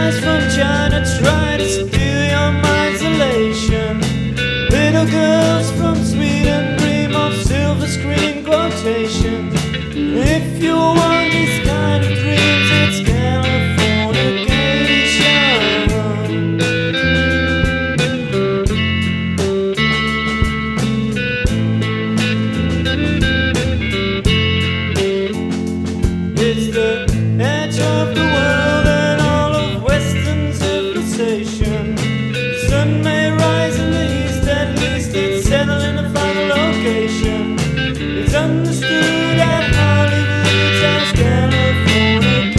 spies from China try to steal your mind's elation. Little girls from Sweden dream of silver screen quotation. If you want these kind of dreams, it's Californication. It's the edge of the world and all of Western civilization. The sun may rise in the east, at least it's settled in a final location. It's understood at Hollywood's as Californication.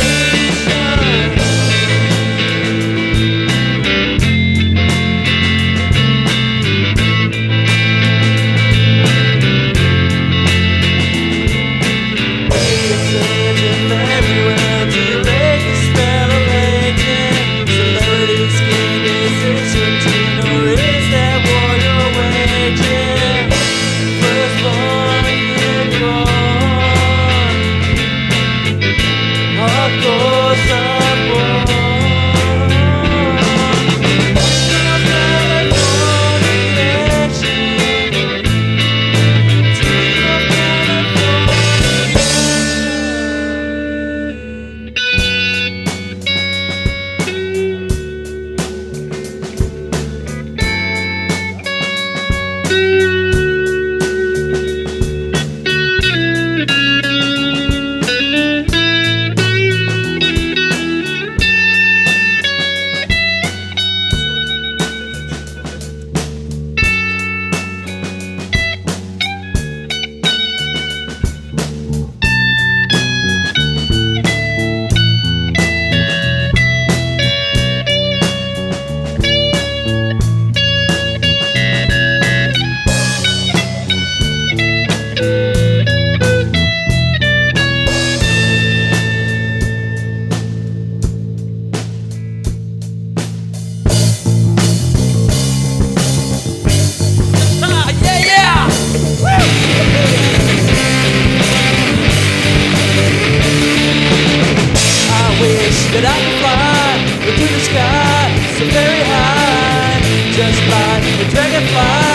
Everywhere to break the spell of aging. Celebrities gain decision, or is that war you're waging? Firstborn, you're gone. Hardcore's of war. That I can fly into the sky so very high, just like a dragonfly.